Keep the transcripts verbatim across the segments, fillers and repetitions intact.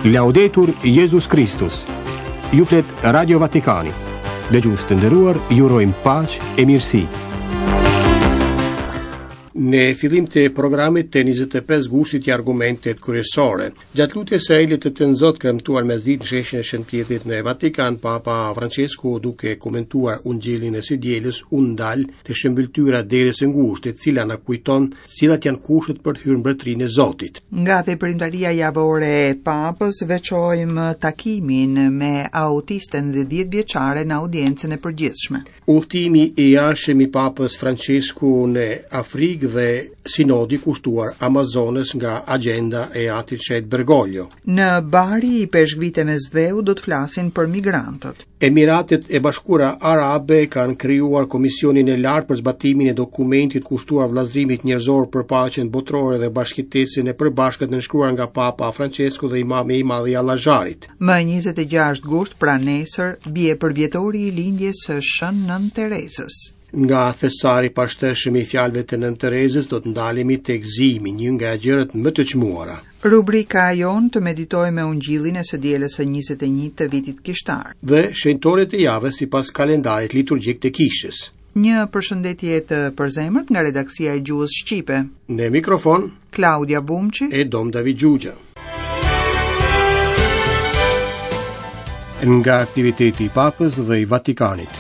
Laudetur Jesus Christus. Ju flet Radio Vatikani. Dëgjues të nderuar, ju urojmë paqë e mirësi. Në fillim të programit të njëzet e pesë gushtit i argumentet kryesore. Gjatë lutjes së Elit të Nëzot kremtuar me zit në sheshin e Shëntpjetit në Vatikan, Papa Francesku, duke komentuar ungjillin e së dielës, u ndal të shëmbëltyra derës së ngushtë, e cila na kujton cilat janë kushtet për të hyrë në mbretërinë e Zotit. Nga veprimtaria javore e Papës veçojmë takimin me autisten dhe dhjetë vjeçare në audiencën e përgjithshme. Udhtimi i jashtëm i Papës Francesku në Afrikë dhe sinodi kushtuar Amazonës nga agenda e atit qet Bergoglio. Në bari i peshkvite me zdheu do të flasin për migrantët. Emiratet e Bashkuara Arabe kanë krijuar komisionin e lartë për zbatimin e dokumentit kushtuar vllazërimit njerëzor për paqen botërore dhe bashkëtesën e përbashkët nënshkruar nga Papa Francesku dhe Imami i Madh i Allaxharit. Më njëzet e gjashtë gusht, pra nesër, bie përvjetori i lindjes së Shën Nën Terezës. Nga thesari pashtëshëm i fjalëve të Nën Terezës do të ndalemi tek Zimi, një nga gjërat më të çmuara. Rubrika jon të meditoj me ungjillin e së dielës së njëzet e një të vitit kishtar. Dhe shenjtoret e javës sipas kalendarit liturgjik të kishës. Një përshëndetje të përzemërt nga redaksia e Gjuhës Shqipe. Në mikrofon Claudia Bumçi e Dom David Gjugja. Nga aktiviteti i Papës dhe i Vatikanit.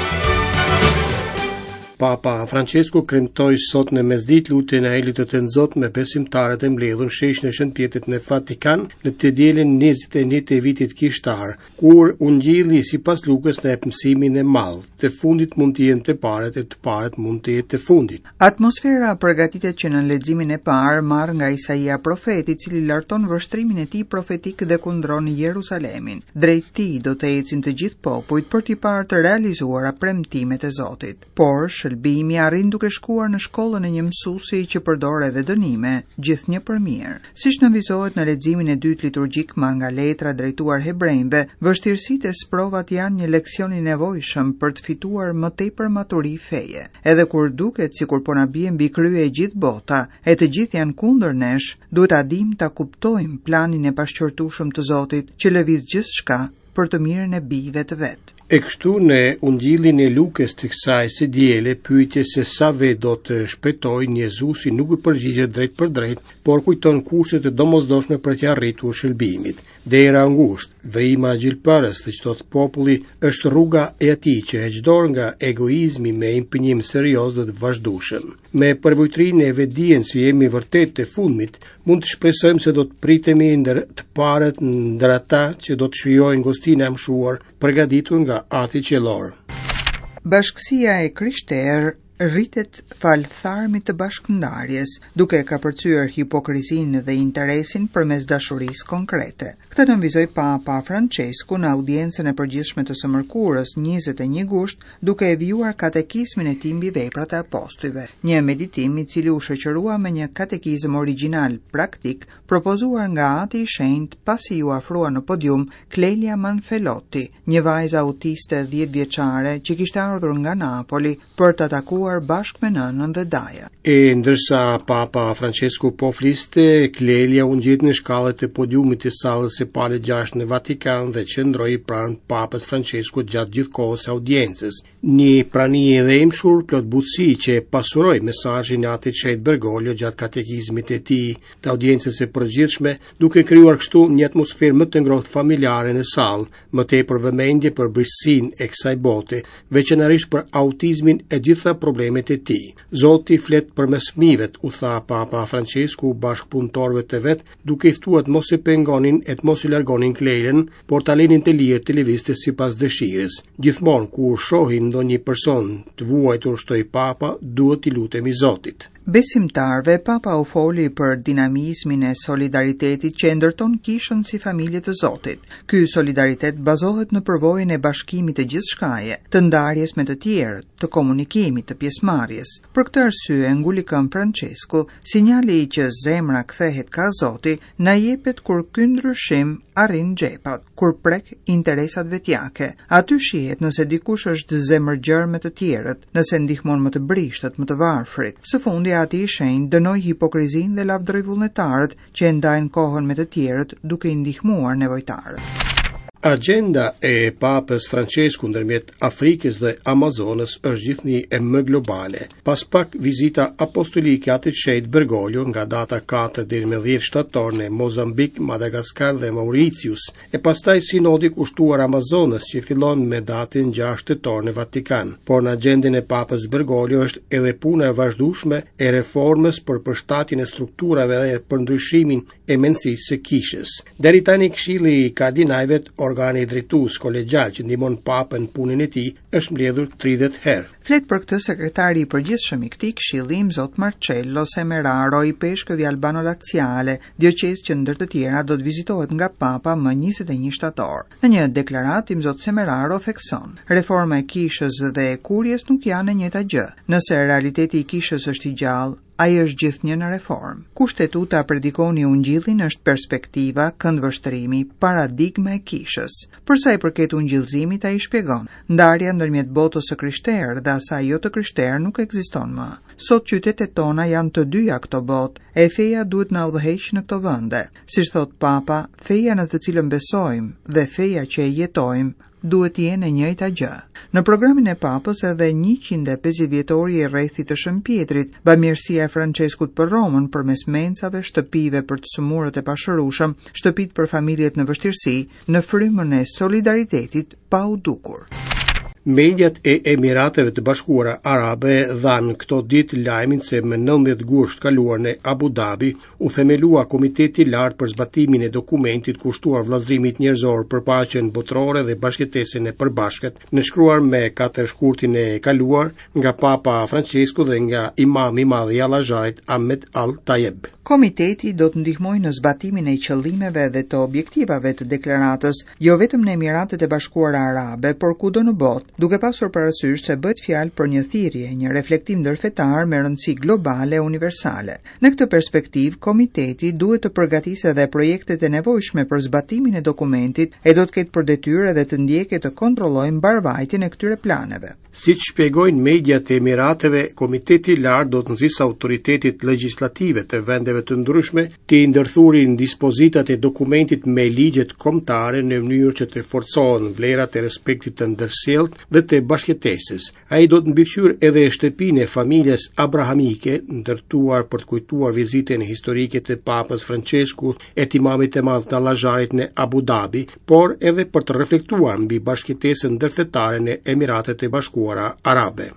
Papa Francesku kremtoi sot në mesdit lutjen e Elit të Nëzot me besimtarët e mbledhur sheshin e Shëntpjetit në Vatikan në të dielën njëzet e një të vitit kishtar, kur ungjilli sipas Lukës na jep mësimin e madh, të fundit mund të jenë të parët e të parët mund të jetë të fundit. Atmosfera përgatitet që në leximin e parë marr nga Isaia profeti, i cili larton vështrimin e tij profetik dhe kundron Jerusalemin. Drejt tij do të ecin të gjithë popujt për t'i parë të realizuara premtimet e Zotit. Por shëlbimi arrin duke shkuar në shkollën e një mësuesi që përdor edhe dënime, gjithnjë për mirë. Siç nënvizohet në leximin e dytë liturgjik marrë nga letra drejtuar hebrejve, vështirësitë e sprovat janë një leksion i nevojshëm për të fituar më tepër maturi feje. Edhe kur duket sikur po na bie mbi krye e gjithë bota, e të gjithë janë kundër nesh, duhet ta dim ta kuptojmë planin e pashqyrtueshëm të Zotit që lëviz gjithçka për të mirën e bijve të vet. E kështu në ungjillin e Lukës të kësaj së diele, pyetje se sa vet do të shpëtojë Jezusi nuk i përgjigjet drejt për drejt, por kujton kushtet e domosdoshme për të arritur shëlbimit. Dera ngushtë, vrima gjilpërës të çdo populli është rruga e atij që heqdor nga egoizmi me impenjim serioz dhe të vazhdueshëm. Me përvojtrinë e vetdijen se jemi vërtet të fundmit, mund të shpresojmë se do të pritemi ndër të parët ndër ata që do të shijojnë gostinë e mshuar, përgatitur nga ati qellor. Bashkësia e Krishterë rritet fal tharmit të bashkëndarjes, duke ka përcyer hipokrizinë dhe interesin përmes dashurisë konkrete. Këtë nënvizoi Papa Francesku në audiencën e përgjithshme të së mërkurës njëzet e një gusht, duke e vijuar katekizmin e tij mbi veprat e apostujve. Një meditim i cili u shoqërua me një katekizëm origjinal praktik, propozuar nga Ati i Shenjtë pasi ju afrua në podium Clelia Manfelotti, një vajzë autiste dhjetë vjeçare që kishte ardhur nga Napoli për të takuar bashkë me nënën dhe daja. E ndërsa Papa Francesku po fliste, Clelia u ngjit në shkallët e podiumit të sallës së palë gjashtë në Vatikan dhe qëndroi pranë Papës Francesku gjatë gjithë kohës së audiencës. Një prani e dhemshur plot butësi që pasuroi mesazhin e atit qet Bergoglio gjatë katekizmit e tij të audiencës së përgjithshme, duke krijuar kështu një atmosferë më të ngrohtë familjare në sallë, më tepër vëmendje për bërësinë e kësaj bote, veçanërisht për autizmin e gjitha problemet e tij. Zoti flet përmes fëmijëve, u tha Papa Francesku bashkëpunëtorëve të vet, duke i ftuar të mos e pengonin e të mos i largonin Klejlen, por ta lenin të lirë të lëvizte sipas dëshirës. Gjithmonë kur shohin ndonjë person të vuajtur, shtoi Papa, duhet i lutemi Zotit. Besimtarve, Papa u foli për dinamizmin e solidaritetit që ndërton kishën si familje të Zotit. Ky solidaritet bazohet në përvojën e bashkimit të gjithçkaje, të ndarjes me të tjerët, të komunikimit, të pjesëmarrjes. Për këtë arsye, ngulikën Francesku, sinjali që zemra kthehet ka Zoti, na jepet kur ky ndryshim arrin xhepat, kur prek interesat vetjake. Aty shihet nëse dikush është zemërgjër me të tjerët, nëse ndihmon më të brishtët, më të varfrit. Së fundi Gati i Shenjtë dënoi hipokrizinë dhe lavdëroi vullnetarët që e ndajnë kohën me të tjerët duke i ndihmuar nevojtarët. Agenda e Papës Francesku ndërmjet Afrikës dhe Amazonës është gjithnjë e më globale. Pas pak vizita apostolike atë shenjtë Bergoglio nga data katër deri në dhjetë shtator në Mozambik, Madagaskar dhe Mauritius, e pastaj sinodi kushtuar Amazonës që fillon me datën gjashtë tetor në Vatikan. Por në agendën e Papës Bergoglio është edhe puna e vazhdueshme e reformës për përshtatjen e strukturave dhe për ndryshimin e mendësisë së kishës. Deri tani Këshilli i Kardinalëve, organi drejtues kolegjal që ndihmon papën punën e tij, është mbledhur tridhjetë herë. Flet për këtë sekretari i përgjithshëm i këtij këshilli, zot Marcello Semeraro i Peshkëvi Albano Laziale, dioqezë që ndër të tjera do të vizitohet nga papa më njëzet e një shtator. Në një deklaratë, zot Semeraro thekson: reforma e kishës dhe e kurjes nuk janë e njëjta gjë. Nëse realiteti i kishës është i gjallë, ai është gjithnjë në reformë. Kushtetu ta predikoni ungjillin është perspektiva, këndvështrimi, paradigma e kishës. Për sa i përket ungjillëzimit, ai shpjegon: ndarja ndërmjet botës së krishterë dhe asaj jo të krishterë nuk ekziston më. Sot qytetet tona janë të dyja këto botë, e feja duhet na udhëheq në këto vende. Siç thot Papa, feja në të cilën besojmë dhe feja që e jetojmë duhet të jenë e njëjta gjë. Në programin e Papës edhe njëqind e pesëdhjetë vjetori e rrethit të Shënpjetrit, bamirësia e Franceskut për Romën përmes mencave, shtëpive për të sëmurët e pashërushëm, shtëpitë për familjet në vështirësi, në frymën e solidaritetit pa u dukur. Mediat e Emirateve të Bashkuara Arabe dhanë këto ditë lajmin se më nëntëdhjetë gusht kaluar në Abu Dhabi u themelua Komiteti i Lartë për zbatimin e dokumentit kushtuar vllazërimit njerëzor për paqen botërore dhe bashkëtesën e përbashkët, në shkruar me katër shkurtin e kaluar nga Papa Francesku dhe nga Imami i Madh i Allaxharit Ahmed Al-Tayeb. Komiteti do të ndihmojë në zbatimin e qëllimeve dhe të objektivave të deklaratës, jo vetëm në Emiratet e Bashkuara Arabe, por kudo në botë, duke pasur parasysh se bëhet fjalë për një thirrje, një reflektim ndërfetar me rëndësi globale e universale. Në këtë perspektivë, komiteti duhet të përgatisë edhe projektet e nevojshme për zbatimin e dokumentit e do të ketë për detyrë edhe të ndjekë të kontrollojë mbarvajtjen e këtyre planeve. Siç shpjegojnë mediat e Emirateve, Komiteti i Lartë do të nxjisë autoritetit legjislative të vendeve të ndryshme të ndërthurin dispozitat e dokumentit me ligjet kombëtare në mënyrë që të forcohen vlerat e respektit të ndërsjellët dhe të bashkëtesës. Ai do të mbikëqyr edhe shtëpinë e familjes abrahamike, ndërtuar për të kujtuar vizitën historike të Papës Francesku e të Imamit të Madh të Allaxharit në Abu Dhabi, por edhe për të reflektuar mbi bashkëtesën ndërfetare në Emiratet e Bashkuara Arabe.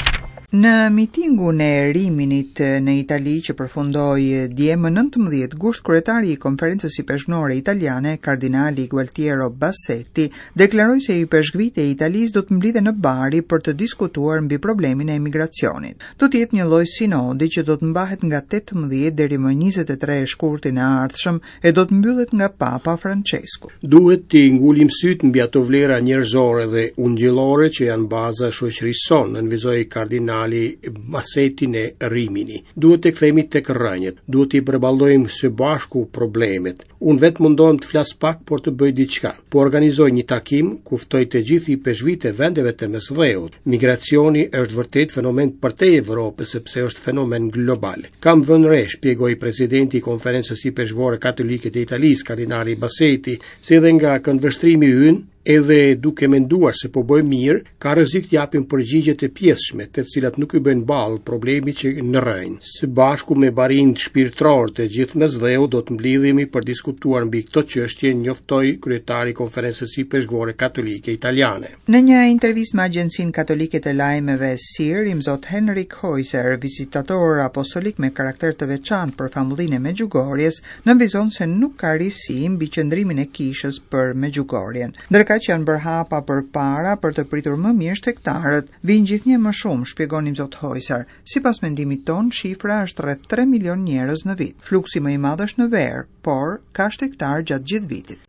Në mitingun e Riminit në Itali që përfundoi dje më nëntëmbëdhjetë gusht, kryetari i Konferencës Sipeshkënore Italiane, kardinali Gualtiero Bassetti, deklaroi se i peshkvit e Italisë do të mblidhen në Bari për të diskutuar mbi problemin e emigracionit. Do të jetë një lloj sinodi që do të mbahet nga tetëmbëdhjetë deri më njëzet e tre shkurtin e ardhshëm e do të mbyllet nga Papa Francesku. Duhet të ngulim syt mbi ato vlera njerëzore dhe ungjillore që janë baza e shoqërisë sonë, nënvizoi kardinali Bassetti në Rimini. Duhet të kthehemi tek rrënjët, duhet të përballojmë së bashku problemet. Unë vetë mundon të flas pak por të bëj diçka. Po organizoj një takim ku ftoj të gjithë i peshqvitë e vendeve të Mesdheut. Migracioni është vërtet fenomen përtej Evropës sepse është fenomen global. Kam vënë re, shpjegoi presidenti i Konferencës Sipeshkënore Katolike të Italisë, kardinali Bassetti, se edhe nga këndvështrimi ynë edhe duke menduar se po bëjmë mirë, ka rrezik të japim përgjigje të pjesshme, të cilat nuk i bëjnë ballë problemit që në rrënjë. Së bashku me barinë shpirtëror të gjithë Mesdheu do të mblidhemi për diskutuar mbi këto çështje, njoftoi kryetari i Konferencës Sipeshkënore Katolike Italiane. Në një intervistë me Agjencinë Katolike të Lajmeve S I R, imzot Henrik Heuser, vizitator apostolik me karakter të veçantë për famullinë e Medjugorjes, nënvizon se nuk ka risi mbi qëndrimin e kishës për Medjugorjen. Ka që janë bërë hapa për para për të pritur më mirë shtektarët, vinë gjithnjë më shumë, shpjegon imzot Hojsar. Sipas mendimit ton, shifra është rreth tre milion njerëz në vit. Fluksi më i madh është në verë, por ka shtektar gjatë gjithë vitit.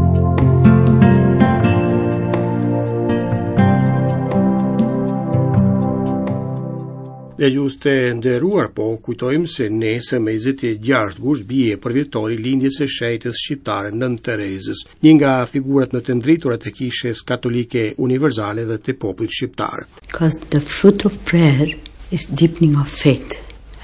Dhe just të nderuar, po kujtojmë se nesër me njëzet e gjashtë gusht bie për vjetori lindjes së shenjtës shqiptare Nën Terezës, një nga figurat më të ndriturat e kishës katolike universale dhe të popullit shqiptar. Because the fruit of prayer is deepening of faith.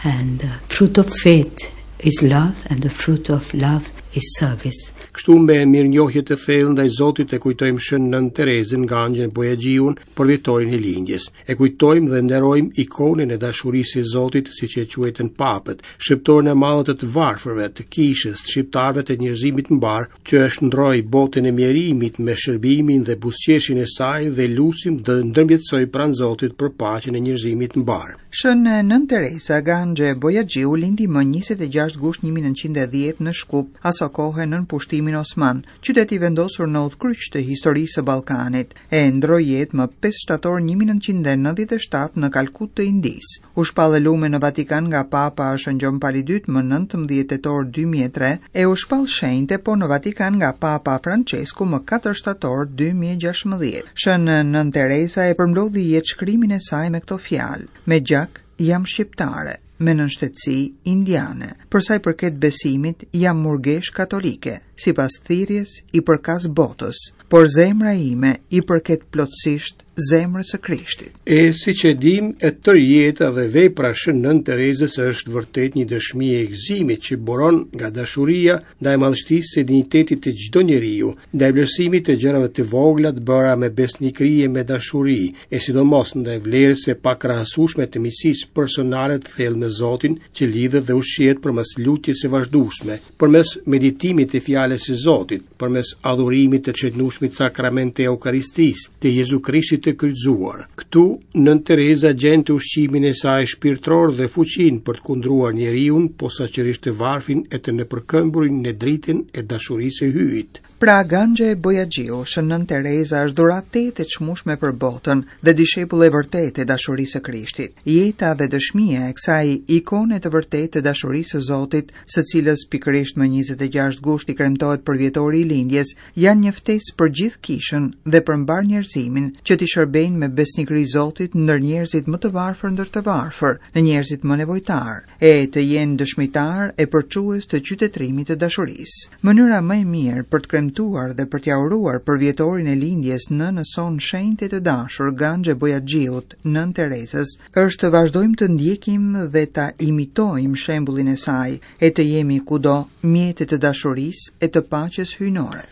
And the fruit of faith is love, and the fruit of love is service. Kështu me mirënjohje të thellë ndaj Zotit e kujtojmë Shën Nën Terezën nga Angjën Bojaxhiun për vjetorin e lindjes. E kujtojmë dhe nderojmë ikonin e dashurisë së Zotit, siç e quajtën papët, shqiptorën e madhe të të varfërve, të kishës, të shqiptarëve të njerëzimit mbar, që është ndroi botën e mjerimit me shërbimin dhe buzëqeshjen e saj dhe lusim të ndërmjetësoj pranë Zotit për paqen e njerëzimit mbar. Shën Nën Tereza nga Angjë Bojaxhiu lindi më njëzet e gjashtë gusht një mijë e nëntëqind e dhjetë në Shkup, aso kohë nën pushtimin osman, qyteti vendosur në udhkryq të historisë së Ballkanit, e ndroi jetë më pesë shtator një mijë e nëntëqind e nëntëdhjetë e shtatë në Kalkut të Indisë. U shpallë lume në Vatikan nga Papa Shën Gjon Pali dy më nëntëmbëdhjetë tetor dy mijë e tre e u shpall shenjte po në Vatikan nga Papa Francesku më katër shtator dy mijë e gjashtëmbëdhjetë. Shën Nën Tereza e përmbledhi jetë shkrimin e saj me këto fjalë: me gjak jam shqiptare, me nënshtetësi indiane. Për sa i përket besimit, jam murgesh katolike, sipas thirrjes i përkas botës, por zemra ime i përket plotësisht zemrës së Krishtit. E siç e dim, e tërë jeta dhe vepra Shën Nën Terezës është vërtet një dëshmi e gëzimit që buron nga dashuria ndaj madhështisë së dinjitetit të çdo njeriu, ndaj vlerësimit të gjërave të vogla të bëra me besnikëri e me dashuri, e sidomos ndaj vlerës së pakrahasueshme të miqësisë personale të thellë me Zotin, që lidhet dhe ushqehet përmes lutjes së vazhdueshme, përmes meditimit të fjalës së Zotit, përmes adhurimit të çetnueshmit sakrament të Eukaristisë, të Jezu Krishtit të kryqëzuar. Këtu Nën Tereza gjente ushqimin e saj shpirtëror dhe fuqinë për të kundruar njeriun, posaçërisht të varfin e të nëpërkëmburin në dritën e dashurisë së hyjit. Pra Angjë Bojaxhiu, Shën Nën Tereza është dhuratë e çmueshme për botën dhe dishepull e vërtetë e dashurisë së Krishtit. Jeta dhe dëshmia e kësaj ikone të vërtetë të dashurisë së Zotit, së cilës pikërisht më njëzet e gjashtë gusht i kremtohet për vjetori i lindjes, janë një ftesë për gjithë kishën dhe për mbar njerëzimin që t'i shërbejnë me besnikëri Zotit ndër njerëzit më të varfër ndër të varfër, në njerëzit më nevojtar, e të jenë dëshmitar e përçues të qytetërimit të dashurisë. Mënyra më e mirë për të kremtuar dhe për t'ia uruar për vjetorin e lindjes në nëson shenjtë të dashur nga Angjë Bojaxhiut, Nën Terezës, është të vazhdojmë të ndjekim dhe ta imitojmë shembullin e saj, e të jemi kudo mjete të dashurisë e të paqes hyjnore.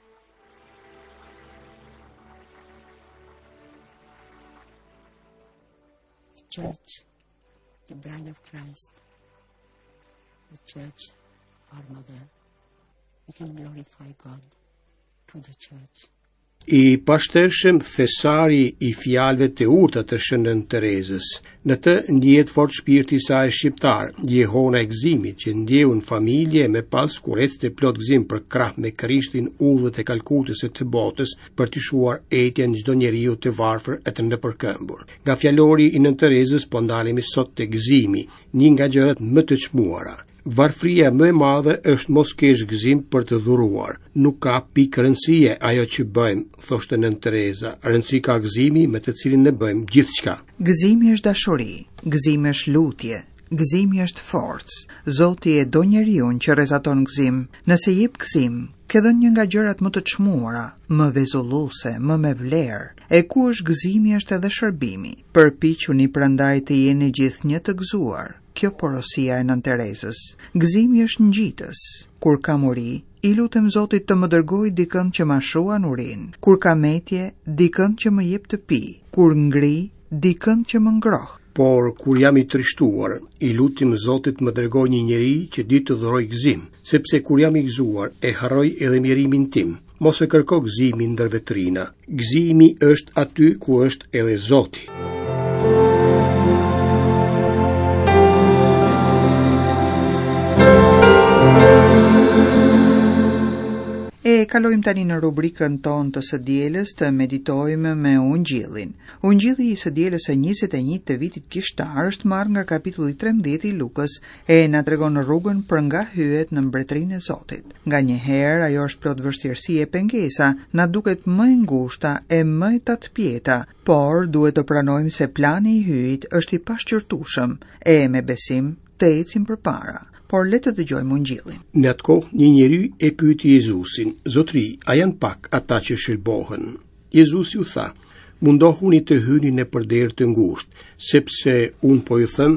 Church, the bride of Christ, the church, our mother. We can glorify God through the church. I pashtershëm thesari i fjalëve të urta të Shën Nën Terezës. Në të ndjehet fort shpirti i saj shqiptar, jehona e gëzimit që ndjehun familje me pas kurec të plot gëzim për krah me Krishtin udhët e Kalkutës e të botës për të shuar etjen çdo njeriu të varfër e të nëpërkëmbur. Nga fjalori i Nën Terezës po ndalemi sot te gëzimi, një nga gjërat më të çmuara. Varfria më e madhe është mos kesh gëzim për të dhuruar. Nuk ka pikë rëndësie ajo që bëjmë, thoshte Nën Tereza. Rëndësi ka gëzimi me të cilin ne bëjmë gjithçka. Gëzimi është dashuri, gëzimi është lutje, gëzimi është forcë. Zoti e do njeriu që rrezaton gëzim. Nëse jep gëzim, ke dhënë një nga gjërat më të çmuara, më vezulluese, më me vlerë. E ku është gëzimi është edhe shërbimi. Përpiquni prandaj të jeni gjithnjë të gëzuar. Kjo porosia e Nën Terezës. Gëzimi është ngjitës. Kur kam uri, i lutem Zotit të më dërgoj dikën që ma shuan urin. Kur kam etje, dikën që më jep të pi. Kur ngri, dikën që më ngroh. Por kur jam i trishtuar, i lutim Zotit më dërgoj një njeri që di të dhuroj gëzim, sepse kur jam i gëzuar e harroj edhe mjerimin tim. Mos e kërko gëzimin ndër vetrina. Gëzimi është aty ku është edhe Zoti. E kalojmë tani në rubrikën tonë të së dielës të meditojmë me Ungjillin. Ungjilli i së dielës së njëzet e një të vitit kishtar është marrë nga kapitulli trembëdhjetë i Lukës e na tregon rrugën për nga hyjet në mbretërinë e Zotit. Nganjëherë ajo është plot vështirësi e pengesa, na duket më e ngushta e më e tatpjeta, por duhet të pranojmë se plani i hyjit është i pashqyrtueshëm e me besim të ecim përpara. Por le të dëgjojmë Ungjillin. Në atë kohë një njeri e pyeti Jezusin: Zotri, a janë pak ata që shëlbohen? Jezusi u tha: mundohuni të hyni në përderë të ngushtë, sepse unë po ju them,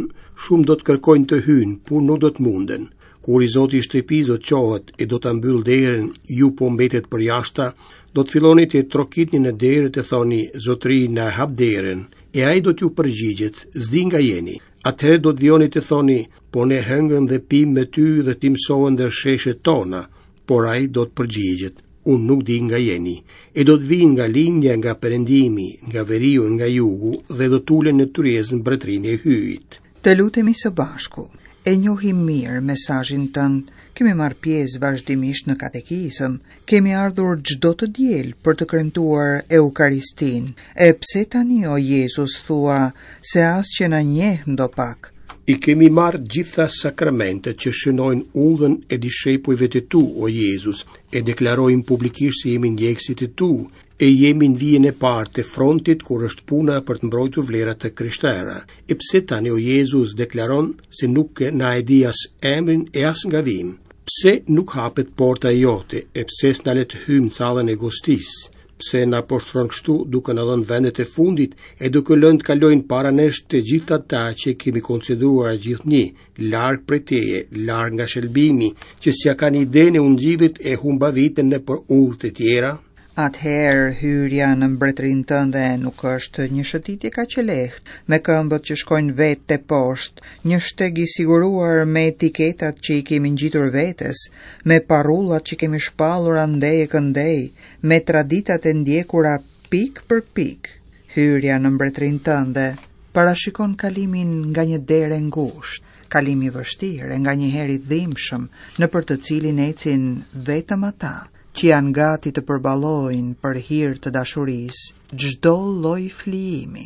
shumë do të kërkojnë të hynë, por nuk do të munden. Kur i Zoti i shtëpisë do të qohet e do ta mbyll derën, ju po mbetet për jashta, do të filloni të trokitni në derë të thoni, Zotri na hap derën, e ai do t'ju përgjigjet, s'di nga jeni. Atëherë do të vjoni të thoni, po ne hëngrëm dhe pim me ty dhe ti mësova ndër sheshet tona, por ai do të përgjigjet, unë nuk di nga jeni, e do të vinë nga lindja, nga perëndimi, nga veriu, nga jugu, dhe do t'ulen në tyrezën mbretërinë e hyjit. Të lutemi së bashku. E njohim mirë mesazhin tënd, kemi marrë pjesë vazhdimisht në katekizëm, kemi ardhur çdo të diel për të kremtuar Eukaristin. E pse tani o Jezus thua se as që na njeh ndo pak? I kemi marrë gjitha sakramentet që shënojnë udhën e dishepujve të tu, o Jezus, e deklarojmë publikisht se jemi ndjekësit të tu, e jemi në vijën e parë të frontit kur është puna për të mbrojtur vlerat të krishterë. E pse tani o Jezus deklaron se nuk na e di as emrin e as ngavim? Pse nuk hapet porta e jote? E pse s'na le të hyjmë callën e gostisë? Pse na poshtron kështu duke na dhënë vendet e fundit e duke lënë të kalojnë para nesh të gjithë ata që kemi konsideruar gjithnjë, larg prej teje, larg nga shëlbimi, që s'ja kanë idenë e ungjillit e humba viten në për udhë të tjera? Atëherë hyrja në mbretërinë tënde nuk është një shëtitje kaq e lehtë, me këmbët që shkojnë vetë te poshtë, një shteg i siguruar me etiketat që i kemi ngjitur vetes, me parrullat që kemi shpallur andej e këndej, me traditat e ndjekura pik për pik. Hyrja në mbretërinë tënde parashikon kalimin nga një derë e ngushtë, kalim i vështirë, nganjëherë i dhimbshëm, nëpër të cilin ecin vetëm ata që janë gati të përballojnë për hir të dashurisë çdo lloj flijimi.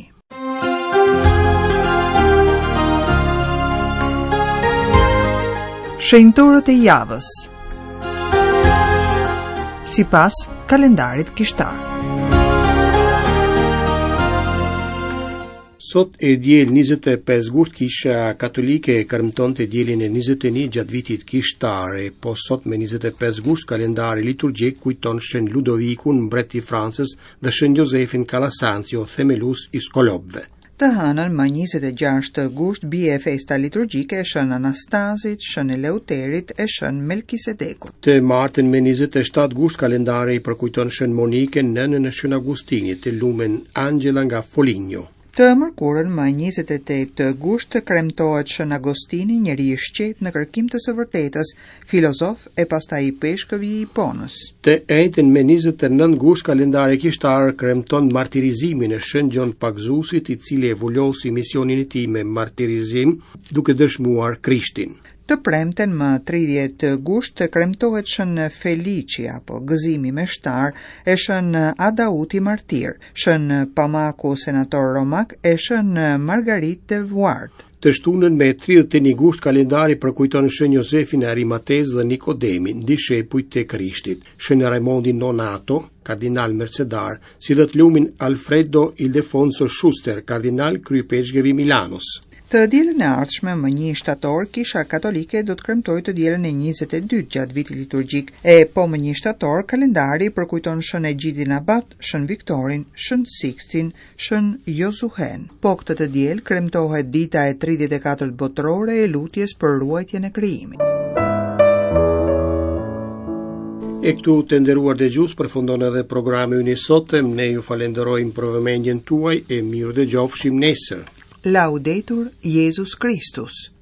Shenjtorët e javës sipas kalendarit kishtar. Sot e diel njëzet e pesë gusht Kisha Katolike kërmtonte dielin e njëzet e një gjatë vitit kishtare, po sot me njëzet e pesë gusht kalendari liturgjik kujton Shën Ludovikun, mbret i Francës, dhe Shën Jozefin Calasanzio, themelus i skolopëve. Të hënën më njëzet e gjashtë gusht bie festa liturgjike e Shën Anastazit, Shën Eleuterit e Shën Melkisedekut. Të martën me njëzet e shtatë gusht kalendari i përkujton Shën Monike, nënën e Shën Agustinit, të lumen Angela nga Foligno. Të mërkurën më njëzet e tetë gusht kremtohet Shën Agostini, njeri i shqet në kërkim të së vërtetës, filozof e pastaj i peshkëvi i Ponës. Të ejtën me njëzet e nëntë gusht kalendari kishtar kremton martirizimin e Shën Gjon Pagzusit, i cili e vullosi misionin e tij me martirizim duke dëshmuar Krishtin. Të premten më tridhjetë gusht kremtohet Shën Felici apo gëzimi me shtar e Shën Adauti martir, Shën Pamaku senator romak e Shën Margarit de Vuart. Të shtunën me tridhjetë e një gusht kalendari përkujton Shën Jozefin e Arimatez dhe Nikodemin, dishepujt të Krishtit, Shën Raimondin Nonato, kardinal mercedar, si dhe të lumin Alfredo Ildefonso Schuster, kardinal kryepeshqevi Milanos. Të dielën e ardhshme më një shtator, Kisha Katolike do të kremtojë të dielën e njëzet e dytë gjatë vitit liturgjik, e po më një shtator kalendari përkujton Shën Egjidin Abat, Shën Viktorin, Shën Sixtin, Shën Josuhen. Po këtë të diel kremtohet dita e tridhjetë e katërt botërore e lutjes për ruajtjen e krijimit. E këtu të nderuar dëgjues përfundon edhe programi ynë i sotëm. Ne ju falenderojmë për vëmendjen tuaj e mirë dëgjofshim nesër. Laudetur Jesus Christus.